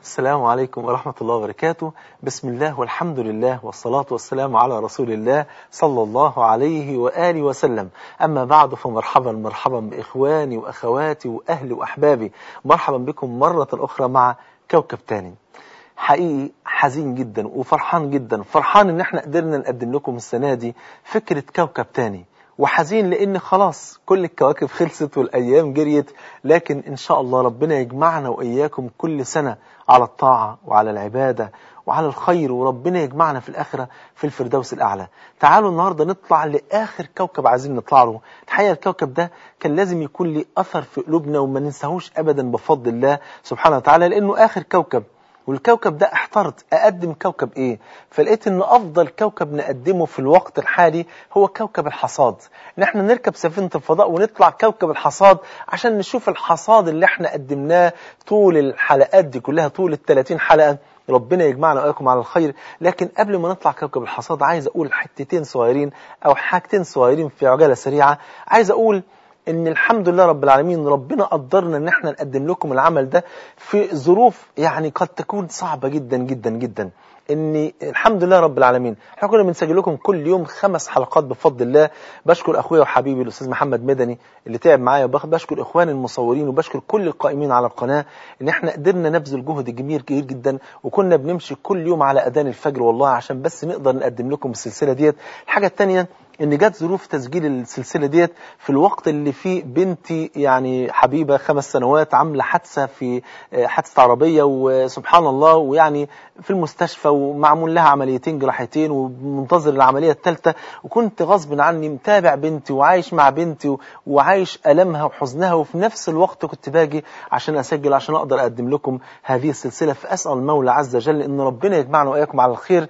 السلام عليكم ورحمة الله وبركاته. بسم الله والحمد لله والصلاة والسلام على رسول الله صلى الله عليه وآله وسلم. أما بعد فمرحبا مرحبا بإخواني وأخواتي وأهلي وأحبابي، مرحبا بكم مرة أخرى مع كوكب تاني. حقيقي حزين جدا وفرحان جدا، فرحان إن احنا قدرنا نقدم لكم السنة دي فكرة كوكب تاني، وحزين لأن خلاص كل الكواكب خلصت والأيام جريت، لكن إن شاء الله ربنا يجمعنا وإياكم كل سنة على الطاعة وعلى العبادة وعلى الخير، وربنا يجمعنا في الآخرة في الفردوس الأعلى. تعالوا النهاردة نطلع لآخر كوكب عايزين نطلع له. الحقيقة الكوكب ده كان لازم يكون له أثر في قلوبنا وما ننساهوش أبدا بفضل الله سبحانه وتعالى، لأنه آخر كوكب. والكوكب ده احترت أقدم كوكب إيه؟ فلقيت إن أفضل كوكب نقدمه في الوقت الحالي هو كوكب الحصاد. إن احنا نركب سفينة الفضاء ونطلع كوكب الحصاد عشان نشوف الحصاد اللي احنا قدمناه طول الحلقات دي كلها، طول 30 حلقة. ربنا يجمعنا وإياكم على الخير. لكن قبل ما نطلع كوكب الحصاد عايز أقول حتتين صغيرين أو حاجتين صغيرين في عجالة سريعة. عايز أقول إن الحمد لله رب العالمين ربنا قدرنا إن احنا نقدم لكم العمل ده في ظروف يعني قد تكون صعبة جدا جدا جدا. إن الحمد لله رب العالمين احنا كنا بنسجل لكم كل يوم 5 حلقات بفضل الله. بشكر أخويا وحبيبي الأستاذ محمد مدني اللي تعب معايا، بشكر إخواني المصورين، وبشكر كل القائمين على القناة إن احنا قدرنا نبذل جهد كبير جدا، وكنا بنمشي كل يوم على أذان الفجر والله عشان بس نقدر نقدم لكم السلسلة ديت. الحاجة الثانية ان جت ظروف تسجيل السلسلة ديت في الوقت اللي فيه بنتي يعني حبيبة 5 سنوات عاملة حادثة في حادثة عربية، وسبحان الله ويعني في المستشفى ومعمول لها عمليتين جراحتين ومنتظر العملية الثالثة. وكنت غصب عني متابع بنتي وعايش مع بنتي وعايش ألمها وحزنها، وفي نفس الوقت كنت باجي عشان أسجل عشان أقدر أقدم لكم هذه السلسلة. فأسأل المولى عز وجل إن ربنا يجمعنا وإياكم على الخير.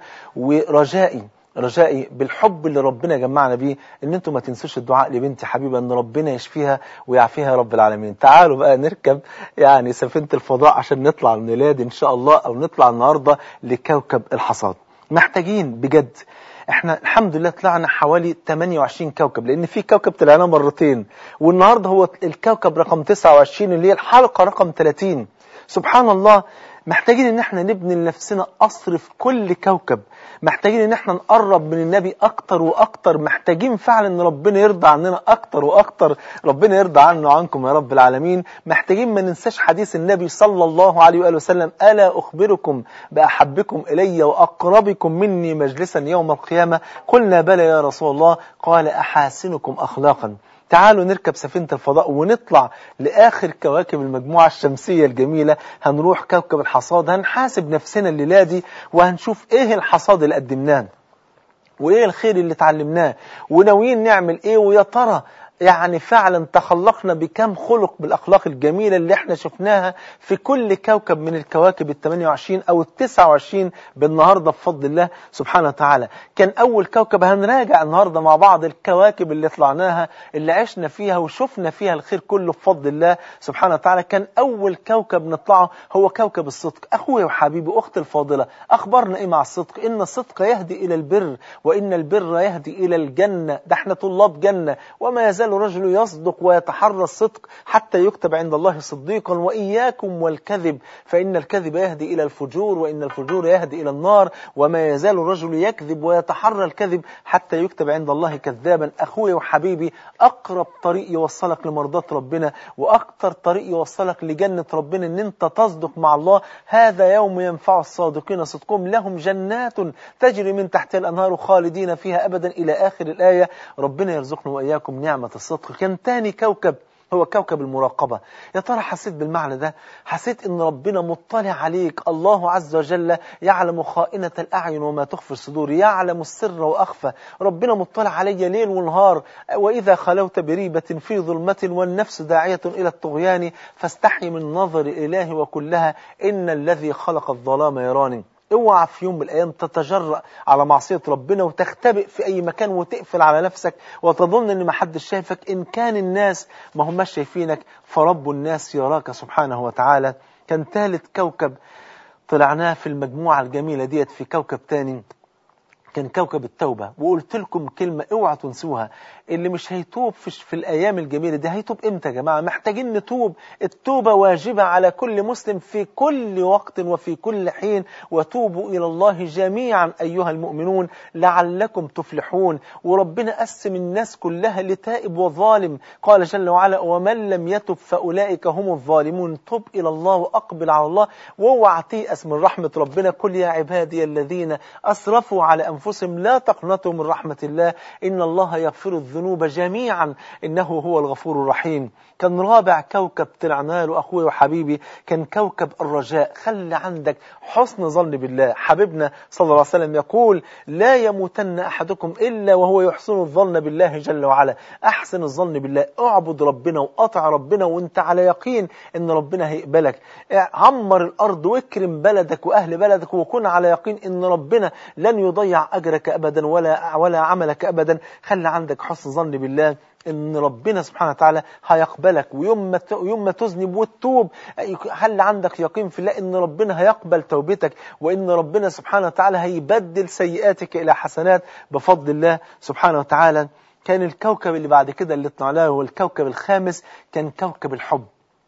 رجائي بالحب اللي ربنا جمعنا بيه ان انتم ما تنسوش الدعاء لبنتي حبيبة ان ربنا يشفيها ويعافيها يا رب العالمين. تعالوا بقى نركب يعني سفينة الفضاء عشان نطلع الميلاد ان شاء الله، او نطلع النهاردة لكوكب الحصاد. محتاجين بجد. احنا الحمد لله طلعنا حوالي 28 كوكب، لان في كوكب طلعنا مرتين، والنهاردة هو الكوكب رقم 29 اللي هي الحلقة رقم 30. سبحان الله. محتاجين ان احنا نبني لنفسنا قصر في كل كوكب، محتاجين ان احنا نقرب من النبي اكتر واكتر، محتاجين فعلا ان ربنا يرضى عننا اكتر واكتر، ربنا يرضى عنه وعنكم يا رب العالمين. محتاجين ما ننساش حديث النبي صلى الله عليه وآله وسلم: ألا أخبركم بأحبكم إلي وأقربكم مني مجلسا يوم القيامة؟ قلنا بلى يا رسول الله، قال: أحاسنكم أخلاقا. تعالوا نركب سفينة الفضاء ونطلع لآخر كواكب المجموعة الشمسية الجميلة. هنروح كوكب الحصاد، هنحاسب نفسنا الليلة دي وهنشوف ايه الحصاد اللي قدمناه وايه الخير اللي اتعلمناه وناويين نعمل ايه، ويا ترى يعني فعلا تخلقنا بكم خلق بالأخلاق الجميلة اللي احنا شفناها في كل كوكب من الكواكب 28 أو 29 بالنهاردة بفضل الله سبحانه وتعالى. كان أول كوكب هنراجع النهاردة مع بعض الكواكب اللي طلعناها اللي عشنا فيها وشفنا فيها الخير كله بفضل الله سبحانه وتعالى. كان أول كوكب نطلعه هو كوكب الصدق. أخوي وحبيبي أختي الفاضلة، أخبرنا إيه مع الصدق؟ إن الصدق يهدي إلى البر، وإن البر يهدي إلى الجنة. ده احنا طلاب جنة. وما يزال الرجل يصدق ويتحرى الصدق حتى يكتب عند الله صديقا. وإياكم والكذب فإن الكذب يهدي إلى الفجور، وإن الفجور يهدي إلى النار. وما يزال الرجل يكذب ويتحرى الكذب حتى يكتب عند الله كذابا. أخوي وحبيبي، أقرب طريق يوصلك لمرضاة ربنا وأكتر طريق يوصلك لجنة ربنا إن أنت تصدق مع الله. هذا يوم ينفع الصادقين صدقهم، لهم جنات تجري من تحتها الأنهار خالدين فيها أبدا إلى آخر الآية. ربنا يرزقنا وإياكم نعمة الصدق. كان تاني كوكب هو كوكب المراقبة. يا ترى حسيت بالمعنى ده؟ حسيت ان ربنا مطلع عليك؟ الله عز وجل يعلم خائنة الأعين وما تخفي الصدور، يعلم السر وأخفى. ربنا مطلع علي ليل ونهار. وإذا خلوت بريبة في ظلمة والنفس داعية إلى الطغيان فاستحي من نظر إله وكلها إن الذي خلق الظلام يراني. اوعى في يوم من الأيام تتجرأ على معصية ربنا وتختبئ في أي مكان وتقفل على نفسك وتظن أن ما حدش شايفك. إن كان الناس ما هماش شايفينك فرب الناس يراك سبحانه وتعالى. كان ثالث كوكب طلعناه في المجموعة الجميلة ديت في كوكب تاني كان كوكب التوبة. وقلت لكم كلمة اوعى تنسوها، اللي مش هيتوب في الأيام الجميلة دي هيتوب إمتى يا جماعة؟ محتاجين نتوب. التوبة واجبة على كل مسلم في كل وقت وفي كل حين. وتوبوا إلى الله جميعا أيها المؤمنون لعلكم تفلحون. وربنا قسم الناس كلها لتائب وظالم، قال جل وعلا ومن لم يتب فأولئك هم الظالمون. تب إلى الله وأقبل على الله، واوعى تيأس من رحمة ربنا. قل يا عبادي الذين أسرفوا على أنفسهم لا تقنطوا من رحمة الله إن الله يغفر الذنوب جميعا إنه هو الغفور الرحيم. كان رابع كوكب طلعنا له أخوي وحبيبي كان كوكب الرجاء. خلي عندك حسن ظن بالله. حبيبنا صلى الله عليه وسلم يقول لا يموتن أحدكم إلا وهو يحسن الظن بالله جل وعلا. أحسن الظن بالله، اعبد ربنا وأطع ربنا وانت على يقين إن ربنا هيقبلك. عمر الأرض واكرم بلدك وأهل بلدك وكن على يقين إن ربنا لن يضيع أجرك أبدا ولا عملك أبدا. خلي عندك حسن ظن بالله إن ربنا سبحانه وتعالى هيقبلك، ويوم ما تذنب وتتوب خلي عندك يقين في الله إن ربنا هيقبل توبتك، وإن ربنا سبحانه وتعالى هيبدل سيئاتك إلى حسنات بفضل الله سبحانه وتعالى. كان الكوكب اللي بعد كده اللي طلعناه هو الكوكب الخامس، كان كوكب الحب.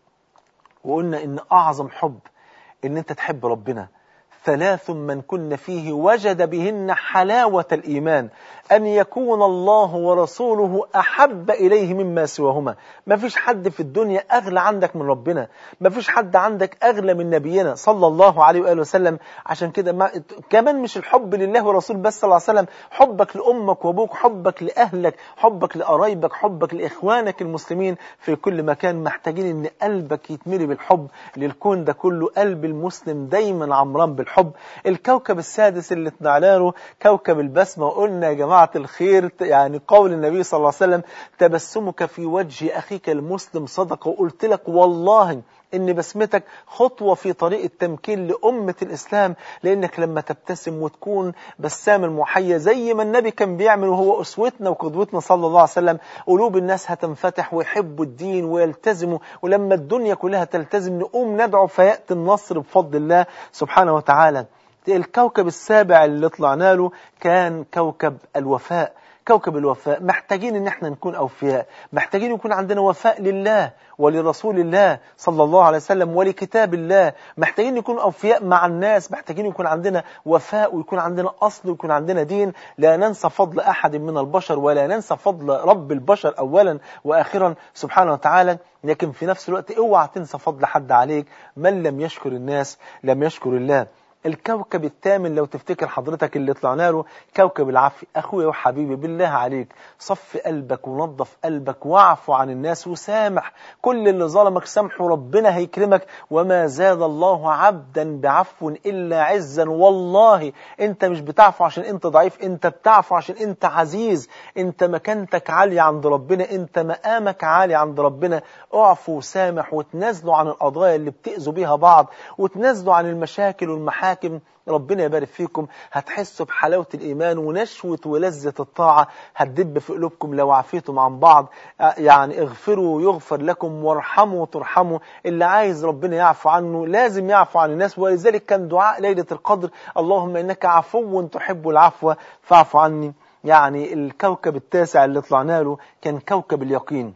وقلنا إن أعظم حب إن أنت تحب ربنا. ثلاث من كن فيه وجد بهن حلاوة الإيمان أن يكون الله ورسوله أحب إليه مما سواهما. ما فيش حد في الدنيا أغلى عندك من ربنا، ما فيش حد عندك أغلى من نبينا صلى الله عليه وآله وسلم. عشان كده كمان مش الحب لله ورسول بس صلى الله عليه وسلم، حبك لأمك وأبوك، حبك لأهلك، حبك لقرايبك، حبك لإخوانك المسلمين في كل مكان. محتاجين إن قلبك يتملي بالحب للكون ده كله. قلب المسلم دايما عمران بالحب. الكوكب السادس اللي طلعنا له كوكب البسمة. وقلنا يا جماعة الخير يعني قول النبي صلى الله عليه وسلم تبسمك في وجه أخيك المسلم صدقة. وقلت لك والله إن بسمتك خطوة في طريق التمكين لأمة الإسلام، لأنك لما تبتسم وتكون بسام المحيا زي ما النبي كان بيعمل وهو أسوتنا وقدوتنا صلى الله عليه وسلم، قلوب الناس هتنفتح ويحبوا الدين ويلتزموا. ولما الدنيا كلها تلتزم نقوم ندعو فيأتي النصر بفضل الله سبحانه وتعالى. الكوكب السابع اللي طلعنا له كان كوكب الوفاء. كوكب الوفاء محتاجين ان احنا نكون اوفياء، محتاجين يكون عندنا وفاء لله ولرسول الله صلى الله عليه وسلم ولكتاب الله. محتاجين نكون اوفياء مع الناس، محتاجين يكون عندنا وفاء ويكون عندنا اصل ويكون عندنا دين. لا ننسى فضل احد من البشر ولا ننسى فضل رب البشر اولا واخرا سبحانه وتعالى، لكن في نفس الوقت اوعى تنسى فضل حد عليك. من لم يشكر الناس لم يشكر الله. الكوكب الثامن لو تفتكر حضرتك اللي طلعنا له كوكب العفو. أخويا وحبيبي بالله عليك صف قلبك ونظف قلبك واعفو عن الناس وسامح كل اللي ظلمك. سامحه ربنا هيكرمك. وما زاد الله عبدا بعفو إلا عزا. والله انت مش بتعفو عشان انت ضعيف، انت بتعفو عشان انت عزيز، انت مكانتك عالية عند ربنا، انت مقامك عالي عند ربنا. اعفو وسامح وتنازلوا عن القضايا اللي بتأذوا بيها بعض، وتنازلوا عن المشاكل والمحاكم. ربنا يبارك فيكم. هتحسوا بحلاوة الإيمان ونشوة ولذة الطاعة هتدب في قلوبكم لو عفيتم عن بعض. يعني اغفروا يغفر لكم وارحموا ترحموا. اللي عايز ربنا يعفو عنه لازم يعفو عن الناس. ولذلك كان دعاء ليلة القدر اللهم إنك عفو تحب العفو فاعف عني. يعني الكوكب التاسع اللي طلعنا له كان كوكب اليقين.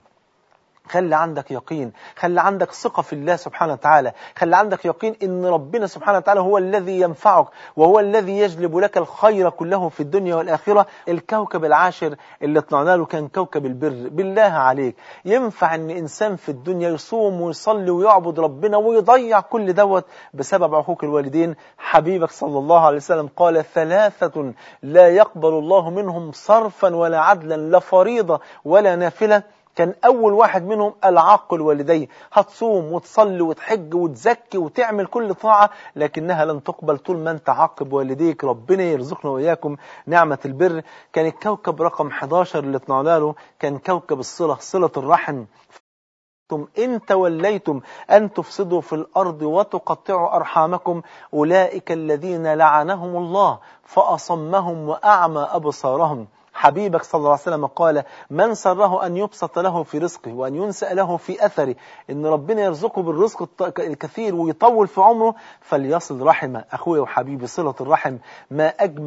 خلي عندك يقين، خلي عندك ثقة في الله سبحانه وتعالى، خلي عندك يقين إن ربنا سبحانه وتعالى هو الذي ينفعك وهو الذي يجلب لك الخير كله في الدنيا والآخرة. الكوكب العاشر اللي طلعنا له كان كوكب البر. بالله عليك ينفع إن إنسان في الدنيا يصوم ويصلي ويعبد ربنا ويضيع كل دوت بسبب عقوق الوالدين؟ حبيبك صلى الله عليه وسلم قال ثلاثة لا يقبل الله منهم صرفا ولا عدلا، لا فريضة ولا نافلة. كان أول واحد منهم العاق الوالدين. هتصوم وتصلي وتحج وتزكي وتعمل كل طاعة لكنها لن تقبل طول ما أنت عاقب والديك. ربنا يرزقنا وإياكم نعمة البر. كان الكوكب رقم 11 اللي طلعنا له كان كوكب الصلة، صلة الرحم. إن توليتم أن تفسدوا في الأرض وتقطعوا أرحامكم أولئك الذين لعنهم الله فأصمهم وأعمى أبصارهم. حبيبك صلى الله عليه وسلم قال من سره أن يبسط له في رزقه وأن ينسأ له في أثره، إن ربنا يرزقه بالرزق الكثير ويطول في عمره فليصل رحمه. أخوي وحبيبي صلة الرحم ما أجمل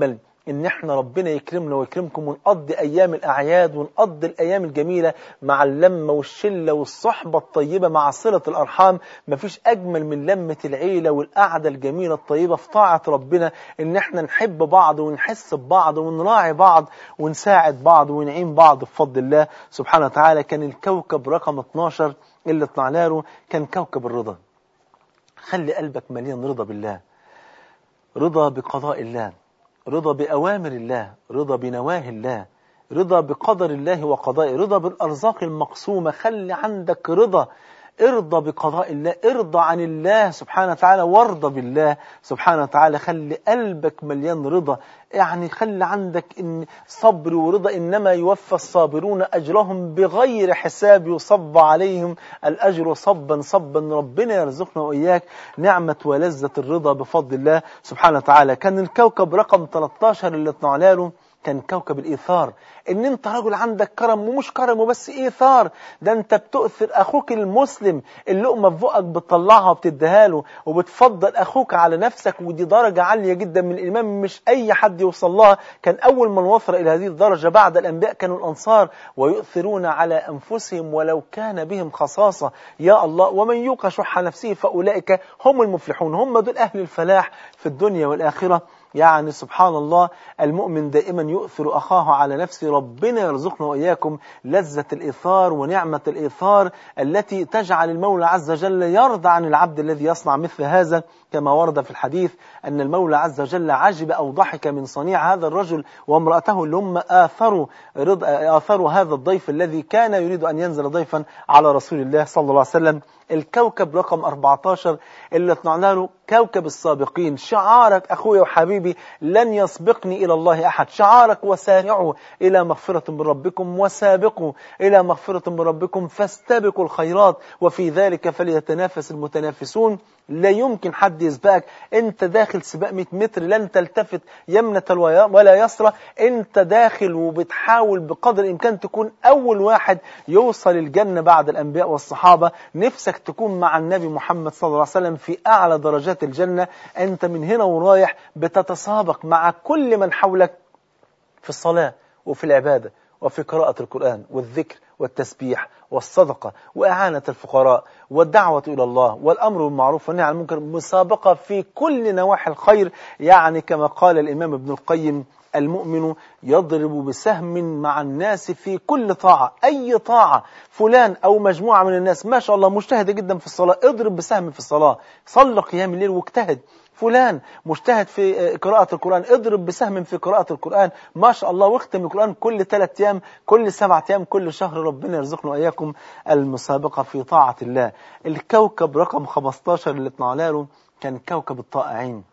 إن إحنا ربنا يكرمنا ويكرمكم ونقضي أيام الأعياد ونقضي الأيام الجميلة مع اللمة والشلة والصحبة الطيبة مع صلة الأرحام. مفيش أجمل من لمة العيلة والقعدة الجميلة الطيبة في طاعة ربنا، إن إحنا نحب بعض ونحس ببعض ونراعي بعض ونساعد بعض ونعين بعض بفضل الله سبحانه وتعالى. كان الكوكب رقم 12 اللي طلعنا له كان كوكب الرضا. خلي قلبك مليان رضا بالله، رضا بقضاء الله، رضا بأوامر الله، رضا بنواهي الله، رضا بقدر الله وقضائه، رضا بالأرزاق المقسومة. خلي عندك رضا، ارضى بقضاء الله، ارضى عن الله سبحانه وتعالى وارضى بالله سبحانه وتعالى. خلي قلبك مليان رضا، يعني خلي عندك إن صبر ورضا. إنما يوفى الصابرون أجرهم بغير حساب، يصب عليهم الأجر صبا صبا. ربنا يرزقنا وإياك نعمة ولذة الرضا بفضل الله سبحانه وتعالى. كان الكوكب رقم 13 اللي طلعنا له كان كوكب الإيثار. إن أنت رجل عندك كرم، ومش كرم وبس، إيثار. ده أنت بتؤثر أخوك المسلم، اللقمة في بقك بتطلعها وبتديها له، وبتفضل أخوك على نفسك. ودي درجة عالية جدا من الإيمان، مش أي حد يوصل لها. كان أول من وصل إلى هذه الدرجة بعد الأنبياء كانوا الأنصار، ويؤثرون على أنفسهم ولو كان بهم خصاصة. يا الله، ومن يوق شح نفسه فأولئك هم المفلحون. هم دول أهل الفلاح في الدنيا والآخرة. يعني سبحان الله، المؤمن دائما يؤثر أخاه على نفسه. ربنا يرزقنا وإياكم لذة الإيثار ونعمة الإيثار التي تجعل المولى عز وجل يرضى عن العبد الذي يصنع مثل هذا، كما ورد في الحديث أن المولى عز وجل عجب أو ضحك من صنيع هذا الرجل وامرأته اللي هم آثروا هذا الضيف الذي كان يريد أن ينزل ضيفا على رسول الله صلى الله عليه وسلم. الكوكب رقم 14 اللي طلعنا له كوكب السابقين. شعارك أخوي وحبيبي لن يسبقني إلى الله أحد. شعارك وسارعوا إلى مغفرة من ربكم وسابقوا إلى مغفرة من ربكم فاستبقوا الخيرات وفي ذلك فليتنافس المتنافسون. لا يمكن حد يسبقك. انت داخل سباق 100 متر لن تلتفت يمنة ولا يسرى. انت داخل وبتحاول بقدر الامكان تكون اول واحد يوصل الجنة بعد الانبياء والصحابة. نفسك تكون مع النبي محمد صلى الله عليه وسلم في اعلى درجات الجنة. انت من هنا ورايح بتتسابق مع كل من حولك في الصلاة وفي العبادة وفي قراءة القرآن والذكر والتسبيح والصدقة وإعانة الفقراء والدعوة إلى الله والأمر بالمعروف والنهي عن المنكر. مسابقة في كل نواحي الخير. يعني كما قال الإمام ابن القيم: المؤمن يضرب بسهم مع الناس في كل طاعة. أي طاعة فلان أو مجموعة من الناس ما شاء الله مجتهدة جدا في الصلاة، اضرب بسهم في الصلاة، صل قيام الليل واجتهد. فلان مجتهد في قراءة القرآن، اضرب بسهم في قراءة القرآن ما شاء الله، واختم القرآن كل 3 أيام، كل 7 أيام، كل شهر. ربنا يرزقنا وإياكم المسابقة في طاعة الله. الكوكب رقم 15 اللي طلعنا له كان كوكب الطائعين.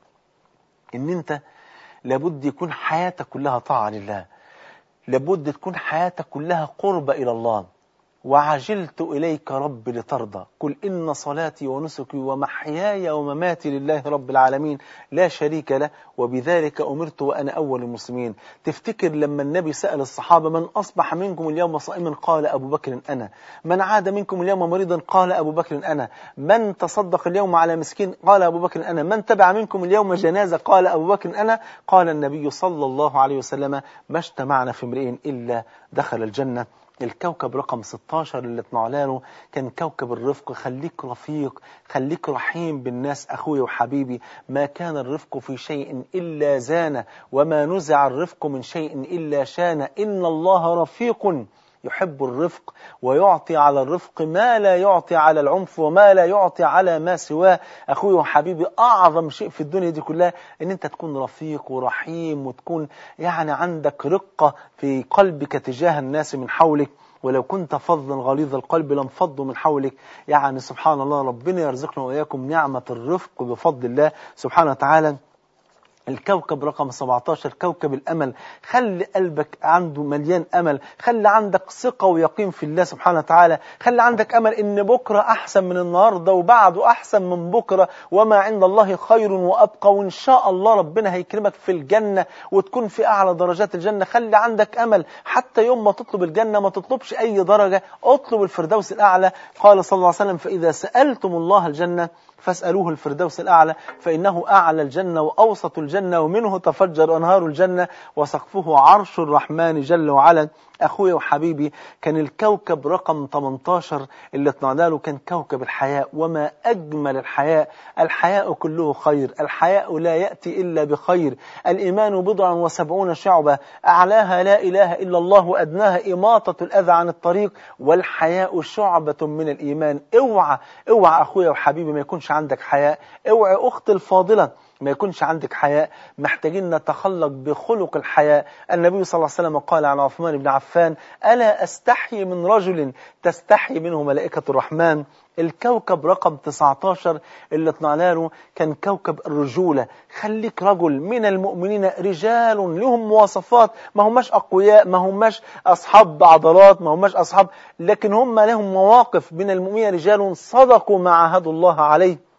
إن أنت لابد يكون حياتك كلها طاعة لله، لابد تكون حياتك كلها قرب إلى الله. وعجلت إليك رب لترضى. قل إن صلاتي ونسكي ومحياي ومماتي لله رب العالمين لا شريك له وبذلك أمرت وأنا أول المسلمين. تفتكر لما النبي سأل الصحابة: من أصبح منكم اليوم صائما؟ قال أبو بكر أنا. من عاد منكم اليوم مريضا؟ قال أبو بكر أنا. من تصدق اليوم على مسكين؟ قال أبو بكر أنا. من تبع منكم اليوم جنازة؟ قال أبو بكر أنا. قال النبي صلى الله عليه وسلم: ما اجتمعنا في امرئ إلا دخل الجنة. الكوكب رقم 16 اللي طلعنا له كان كوكب الرفق. خليك رفيق، خليك رحيم بالناس أخوي وحبيبي. ما كان الرفق في شيء إلا زانه، وما نزع الرفق من شيء إلا شانه. إن الله رفيق يحب الرفق ويعطي على الرفق ما لا يعطي على العنف وما لا يعطي على ما سواه. أخوي وحبيبي، أعظم شيء في الدنيا دي كلها إن أنت تكون رفيق ورحيم، وتكون يعني عندك رقة في قلبك تجاه الناس من حولك. ولو كنت فظا غليظ القلب لانفضوا من حولك. يعني سبحان الله، ربنا يرزقنا وإياكم نعمة الرفق بفضل الله سبحانه وتعالى. الكوكب رقم 17 كوكب الأمل. خلي قلبك عنده مليان أمل، خلي عندك ثقة ويقين في الله سبحانه وتعالى، خلي عندك أمل إن بكرة أحسن من النهاردة وبعده أحسن من بكرة، وما عند الله خير وأبقى، وإن شاء الله ربنا هيكرمك في الجنة وتكون في أعلى درجات الجنة. خلي عندك أمل حتى يوم ما تطلب الجنة ما تطلبش أي درجة، اطلب الفردوس الأعلى. قال صلى الله عليه وسلم: فإذا سألتم الله الجنة فاسألوه الفردوس الأعلى فإنه أعلى الجنة وأوسط الجنة ومنه تفجر أنهار الجنة وسقفه عرش الرحمن جل وعلا. أخويا وحبيبي، كان الكوكب رقم 18 اللي طلعنا له كان كوكب الحياء. وما أجمل الحياء، الحياء كله خير، الحياء لا يأتي إلا بخير. الإيمان 70 شعبة، أعلاها لا إله إلا الله وأدناها إماطة الأذى عن الطريق، والحياء شعبة من الإيمان. اوعى أخويا وحبيبي ما يكونش عندك حياء، اوعى أختي الفاضلة ما يكونش عندك حياء. محتاجين نتخلق بخلق الحياء. النبي صلى الله عليه وسلم قال عن عثمان بن عفان: ألا أستحي من رجل تستحي منه ملائكة الرحمن. الكوكب رقم 19 اللي طلعنا له كان كوكب الرجولة. خليك رجل من المؤمنين، رجال لهم مواصفات، ما هماش أقوياء، ما هماش أصحاب عضلات، ما هماش أصحاب، لكن هم لهم مواقف. من المؤمنين رجال صدقوا ما عاهدوا الله عليه،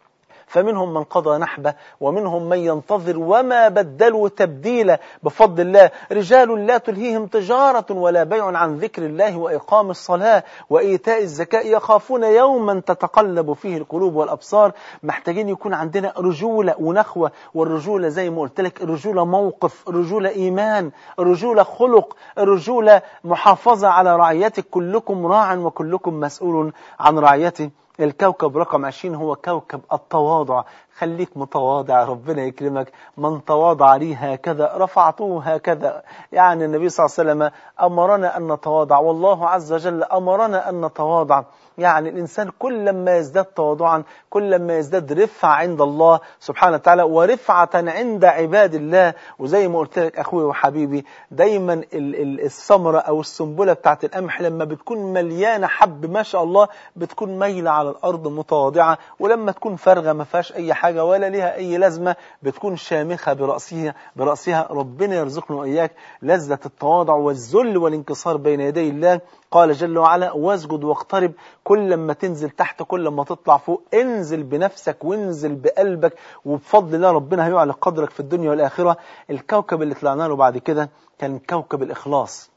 فمنهم من قضى نحبه ومنهم من ينتظر وما بدلوا تبديلا بفضل الله. رجال لا تلهيهم تجارة ولا بيع عن ذكر الله وإقام الصلاة وإيتاء الزكاة يخافون يوما تتقلب فيه القلوب والأبصار. محتاجين يكون عندنا رجولة ونخوة. والرجولة زي ما قلت لك، الرجولة موقف، الرجولة إيمان، الرجولة خلق، الرجولة محافظة على رعيتك. كلكم راع وكلكم مسؤول عن رعيته. الكوكب رقم 20 هو كوكب التواضع. خليك متواضع، ربنا يكرمك. من تواضع لي هكذا رفعته هكذا. يعني النبي صلى الله عليه وسلم أمرنا أن نتواضع، والله عز وجل أمرنا أن نتواضع. يعني الإنسان كل ما يزداد تواضعا كل ما يزداد رفعة عند الله سبحانه وتعالى ورفعة عند عباد الله. وزي ما قلت لك أخوي وحبيبي، دايما الثمرة أو السنبلة بتاعت القمح لما بتكون مليانة حب ما شاء الله بتكون ميلة على الأرض متواضعة، ولما تكون فارغة ما فيهاش أي حاجة ولا لها أي لازمة بتكون شامخة برأسها. ربنا يرزقنا وإياك لذة التواضع والذل والانكسار بين يدي الله. قال جل وعلا: واسجد واقترب. كل ما تنزل تحت كل ما تطلع فوق، انزل بنفسك وانزل بقلبك، وبفضل الله ربنا هيعلى قدرك في الدنيا والآخرة. الكوكب اللي طلعنا له بعد كده كان كوكب الإخلاص.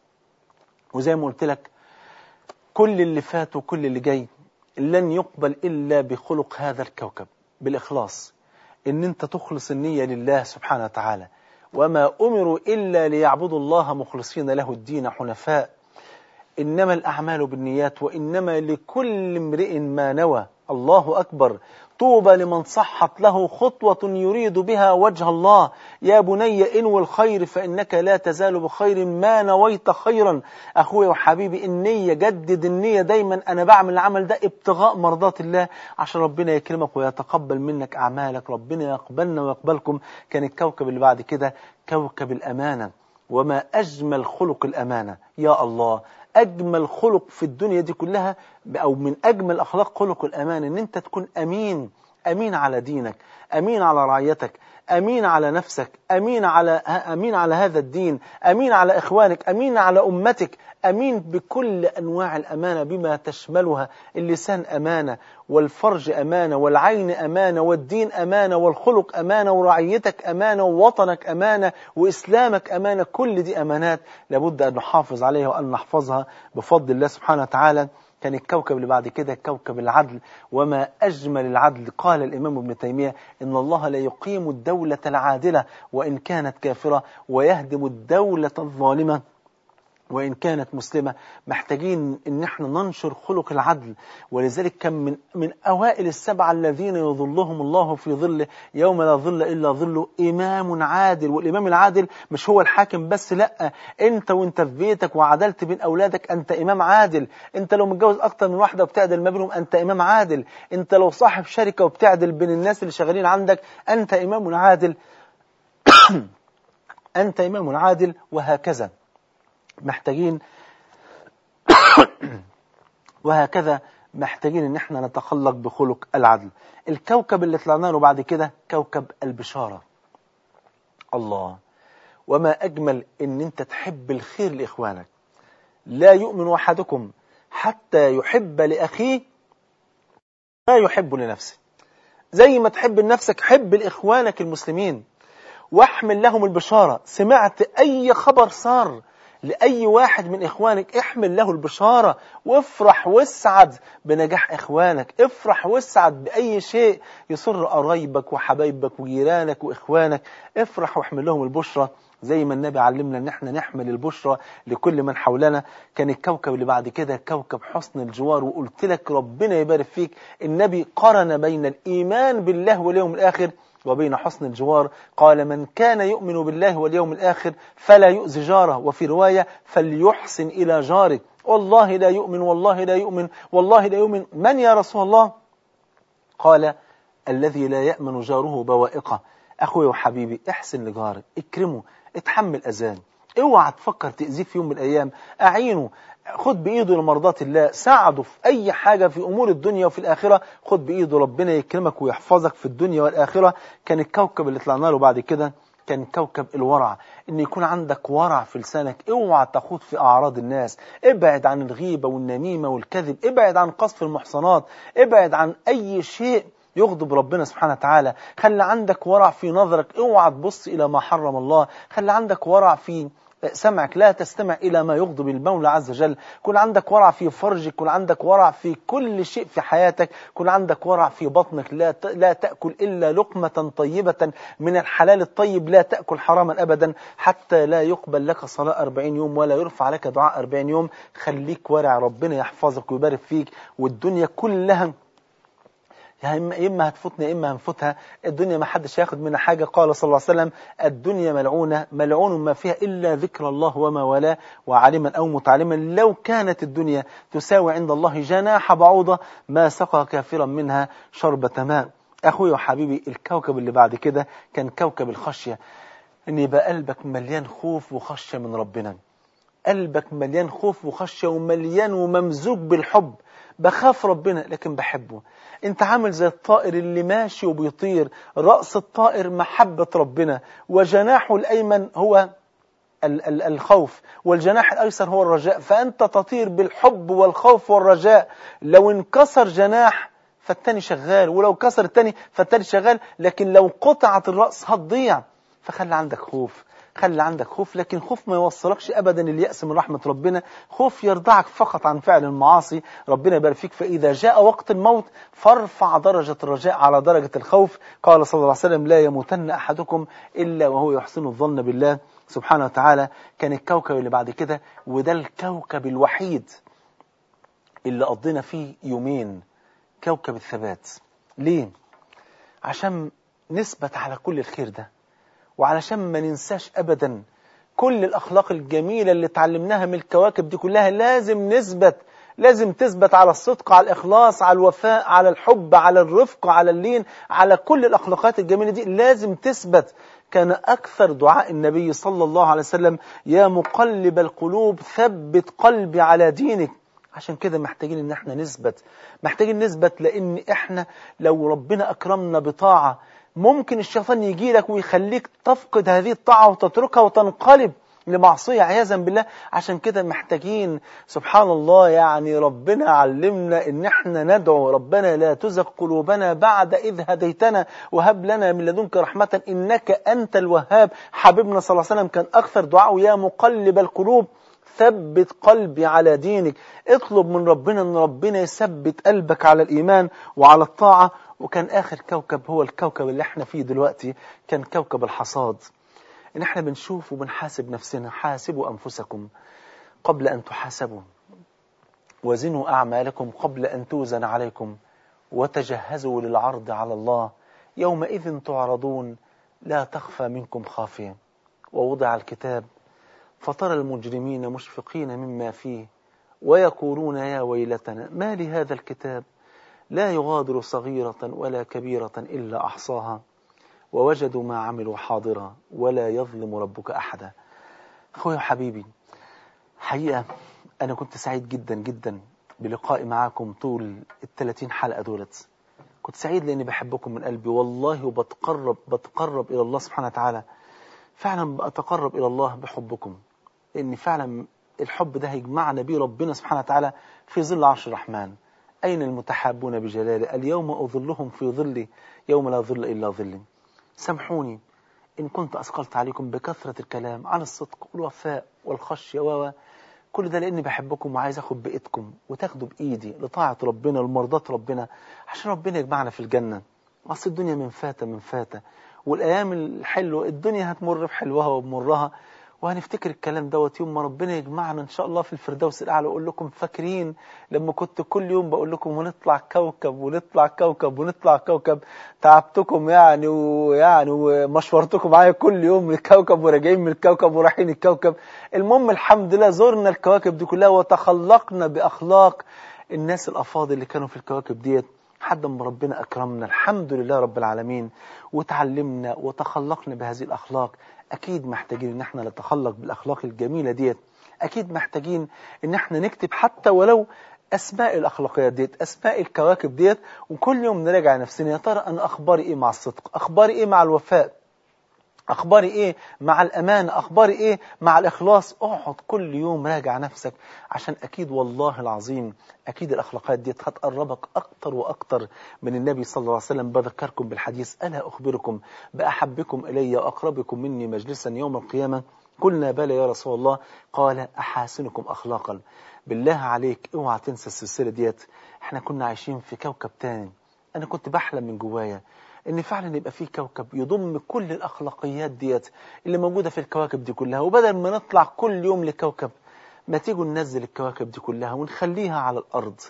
وزي ما قلت لك كل اللي فات وكل اللي جاي لن يقبل إلا بخلق هذا الكوكب، بالإخلاص. إن أنت تخلص النية لله سبحانه وتعالى. وما أمروا إلا ليعبدوا الله مخلصين له الدين حنفاء. إنما الأعمال بالنيات وإنما لكل امرئ ما نوى. الله أكبر. طوبى لمن صحت له خطوة يريد بها وجه الله. يا بني انوي الخير فإنك لا تزال بخير ما نويت خيرا. أخوي وحبيبي، النية، جدد النية دايما. أنا بعمل العمل ده ابتغاء مرضات الله عشان ربنا يكرمك ويتقبل منك أعمالك. ربنا يقبلنا ويقبلكم. كان الكوكب اللي بعد كده كوكب الأمانة. وما أجمل خلق الأمانة. يا الله، أجمل خلق في الدنيا دي كلها أو من أجمل أخلاق خلق الأمانة إن أنت تكون أمين. أمين على دينك، أمين على رعيتك، أمين على نفسك، أمين على هذا الدين، أمين على إخوانك، أمين على أمتك، أمين بكل أنواع الأمانة بما تشملها. اللسان أمانة، والفرج أمانة، والعين أمانة، والدين أمانة، والخلق أمانة، ورعيتك أمانة، ووطنك أمانة، وإسلامك أمانة. كل دي أمانات لابد أن نحافظ عليها وأن نحفظها بفضل الله سبحانه وتعالى. كان الكوكب اللي بعد كده كوكب العدل. وما أجمل العدل. قال الإمام ابن تيمية: إن الله لا يقيم الدولة العادلة وإن كانت كافرة ويهدم الدولة الظالمة وإن كانت مسلمة. محتاجين إن احنا ننشر خلق العدل. ولذلك كان من أوائل السبعة الذين يظلهم الله في ظله يوم لا ظل إلا ظله إمام عادل. والإمام العادل مش هو الحاكم بس، لأ، أنت وأنت في بيتك وعدلت بين أولادك أنت إمام عادل. أنت لو متجوز أكتر من واحدة وبتعدل ما بينهم أنت إمام عادل. أنت لو صاحب شركة وبتعدل بين الناس اللي شغالين عندك أنت إمام عادل. أنت إمام عادل. وهكذا محتاجين ان احنا نتخلق بخلق العدل. الكوكب اللي طلعنا له بعد كده كوكب البشارة. الله، وما أجمل ان انت تحب الخير لإخوانك. لا يؤمن أحدكم حتى يحب لأخيه ما يحب لنفسه. زي ما تحب لنفسك حب لإخوانك المسلمين واحمل لهم البشارة. سمعت أي خبر صار لأي واحد من إخوانك احمل له البشارة، وافرح واسعد بنجاح إخوانك، افرح واسعد بأي شيء يسر قرايبك وحبايبك وجيرانك وإخوانك، افرح واحمل لهم البشرة زي ما النبي علمنا ان احنا نحمل البشرى لكل من حولنا. كان الكوكب اللي بعد كده كوكب حسن الجوار، وقلت لك ربنا يبارك فيك النبي قرن بين الإيمان بالله واليوم الآخر وبين حسن الجوار. قال من كان يؤمن بالله واليوم الآخر فلا يؤذي جاره، وفي رواية فليحسن إلى جاره. والله لا يؤمن، والله لا يؤمن، والله لا يؤمن. من يا رسول الله؟ قال الذي لا يأمن جاره بوائقه. أخوي وحبيبي احسن لجارك، اكرمه، اتحمل أذان، اوعى تفكر تأذيه في يوم من الأيام، أعينه، خد بإيده لمرضات الله، ساعده في أي حاجة في أمور الدنيا وفي الآخرة، خد بإيده، ربنا يكرمك ويحفظك في الدنيا والآخرة. كان الكوكب اللي طلعنا له بعد كده كان كوكب الورع، ان يكون عندك ورع في لسانك، اوعى تخوض في اعراض الناس، ابعد عن الغيبة والنميمة والكذب، ابعد عن قذف المحصنات، ابعد عن اي شيء يغضب ربنا سبحانه وتعالى. خلي عندك ورع في نظرك، اوعى تبص الى ما حرم الله. خلي عندك ورع في سمعك، لا تستمع إلى ما يغضب المولى عز وجل. كن عندك ورع في فرجك، كن عندك ورع في كل شيء في حياتك، كن عندك ورع في بطنك، لا تأكل إلا لقمة طيبة من الحلال الطيب، لا تأكل حراما أبدا، حتى لا يقبل لك صلاة 40 يوم ولا يرفع لك دعاء 40 يوم. خليك ورع، ربنا يحفظك ويبارك فيك، والدنيا كلها يعني إما هتفوتنا إما هنفوتها. الدنيا ما حدش هياخد منها حاجة. قال صلى الله عليه وسلم الدنيا ملعونة، ملعون ما فيها إلا ذكر الله وما والاه، وعالما أو متعلما. لو كانت الدنيا تساوي عند الله جناح بعوضة ما سقى كافرا منها شربة ماء. أخوي وحبيبي الكوكب اللي بعد كده كان كوكب الخشية، إن يبقى قلبك مليان خوف وخشية من ربنا، قلبك مليان خوف وخشية ومليان وممزوج بالحب. بخاف ربنا لكن بحبه. انت عامل زي الطائر اللي ماشي وبيطير، رأس الطائر محبة ربنا، وجناحه الأيمن هو الخوف، والجناح الأيسر هو الرجاء. فأنت تطير بالحب والخوف والرجاء. لو انكسر جناح فالتاني شغال، ولو كسر التاني فالتاني شغال، لكن لو قطعت الرأس هتضيع. فخلي عندك خوف، خلي عندك خوف، لكن خوف ما يوصلكش أبدا اليأس من رحمة ربنا، خوف يرضعك فقط عن فعل المعاصي. ربنا يبارك فيك. فإذا جاء وقت الموت فارفع درجة الرجاء على درجة الخوف. قال صلى الله عليه وسلم لا يموتن أحدكم إلا وهو يحسن الظن بالله سبحانه وتعالى. كان الكوكب اللي بعد كده، وده الكوكب الوحيد اللي قضينا فيه يومين، كوكب الثبات. ليه؟ عشان نثبت على كل الخير ده، وعلشان ما ننساش أبدا كل الأخلاق الجميلة اللي تعلمناها من الكواكب دي كلها. لازم نثبت، لازم تثبت على الصدق، على الإخلاص، على الوفاء، على الحب، على الرفق، على اللين، على كل الأخلاقات الجميلة دي لازم تثبت. كان أكثر دعاء النبي صلى الله عليه وسلم يا مقلب القلوب ثبت قلبي على دينك. عشان كده محتاجين ان احنا نثبت، محتاجين نثبت، لان احنا لو ربنا اكرمنا بطاعة ممكن الشيطان يجي لك ويخليك تفقد هذه الطاعة وتتركها وتنقلب لمعصية عياذا بالله. عشان كده محتاجين سبحان الله، يعني ربنا علمنا ان احنا ندعو ربنا لا تزغ قلوبنا بعد إذ هديتنا وهب لنا من لدنك رحمة إنك أنت الوهاب. حبيبنا صلى الله عليه وسلم كان أكثر دعاء يا مقلب القلوب ثبت قلبي على دينك. اطلب من ربنا ان ربنا يثبت قلبك على الإيمان وعلى الطاعة. وكان آخر كوكب هو الكوكب اللي احنا فيه دلوقتي، كان كوكب الحصاد. ان احنا بنشوف وبنحاسب نفسنا. حاسبوا أنفسكم قبل أن تحاسبوا، وزنوا أعمالكم قبل أن توزن عليكم، وتجهزوا للعرض على الله يومئذ تعرضون لا تخفى منكم خافية. ووضع الكتاب فترى المجرمين مشفقين مما فيه ويقولون يا ويلتنا ما لهذا الكتاب لا يغادر صغيرة ولا كبيرة إلا أحصاها ووجدوا ما عملوا حاضرا ولا يظلم ربك أحدا. أخوي وحبيبي، حقيقة أنا كنت سعيد جدا جدا بلقائي معاكم طول 30 حلقة دولت. كنت سعيد لأني بحبكم من قلبي والله، وبتقرب إلى الله سبحانه وتعالى. فعلا بأتقرب إلى الله بحبكم، لأن فعلا الحب ده هيجمعنا بيه ربنا سبحانه وتعالى في ظل عرش الرحمن. أين المتحابون بجلاله اليوم أظلهم في ظلي يوم لا ظل إلا ظلي. سامحوني إن كنت أثقلت عليكم بكثرة الكلام عن الصدق والوفاء والخشية كل ده لأني بحبكم وعايز أخد بإيدكم وتاخدوا بإيدي لطاعة ربنا لمرضاة ربنا عشان ربنا يجمعنا في الجنة. أصل الدنيا من فاتة والأيام الحلوة الدنيا هتمر بحلوها وبمرها، وهنفتكر الكلام دوت يوم ما ربنا يجمعنا إن شاء الله في الفردوس الأعلى. وأقول لكم فاكرين لما كنت كل يوم بقول لكم ونطلع كوكب ونطلع كوكب ونطلع كوكب، تعبتكم يعني ومشورتكم معايا كل يوم من الكوكب وراجعين من الكوكب ورايحين الكوكب. المهم الحمد لله زرنا الكواكب دي كلها وتخلقنا بأخلاق الناس الأفاضل اللي كانوا في الكواكب ديت حد ما ربنا أكرمنا الحمد لله رب العالمين وتعلمنا وتخلقنا بهذه الأخلاق. أكيد محتاجين إن احنا نتخلق بالأخلاق الجميلة ديت. أكيد محتاجين إن احنا نكتب حتى ولو أسماء الأخلاقيات ديت، أسماء الكواكب ديت، وكل يوم نراجع نفسنا يا ترى أنا أخباري إيه مع الصدق، أخباري إيه مع الوفاء، أخباري إيه مع الأمانة، أخباري إيه مع الإخلاص. اقعد كل يوم راجع نفسك عشان أكيد والله العظيم أكيد الأخلاقات دي هتقربك أكتر وأكتر من النبي صلى الله عليه وسلم. بذكركم بالحديث ألا أخبركم بأحبكم إلي وأقربكم مني مجلسا يوم القيامة؟ قلنا بلى يا رسول الله. قال أحاسنكم أخلاقا. بالله عليك اوعى تنسى السلسلة ديت. احنا كنا عايشين في كوكب تاني. أنا كنت بحلم من جوايا ان فعلا يبقى فيه كوكب يضم كل الاخلاقيات ديت اللي موجودة في الكواكب دي كلها، وبدل ما نطلع كل يوم لكوكب ما تيجوا ننزل الكواكب دي كلها ونخليها على الارض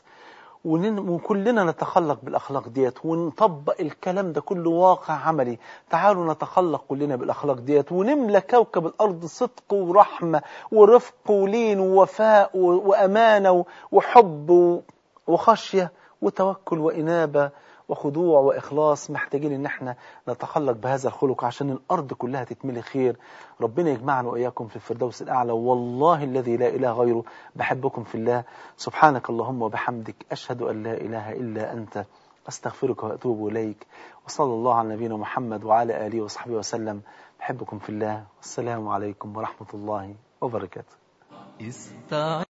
وكلنا نتخلق بالاخلاق ديت ونطبق الكلام ده كله واقع عملي. تعالوا نتخلق كلنا بالاخلاق ديت ونملى كوكب الارض صدق ورحمة ورفق ولين ووفاء وامانة وحب وخشية وتوكل وانابة وخضوع وإخلاص. محتاجين إن احنا نتخلق بهذا الخلق عشان الأرض كلها تتملي خير. ربنا يجمعنا وإياكم في الفردوس الأعلى. والله الذي لا إله غيره بحبكم في الله. سبحانك اللهم وبحمدك أشهد أن لا إله إلا أنت أستغفرك وأتوب إليك. وصلى الله على نبينا محمد وعلى آله وصحبه وسلم. بحبكم في الله. والسلام عليكم ورحمة الله وبركاته.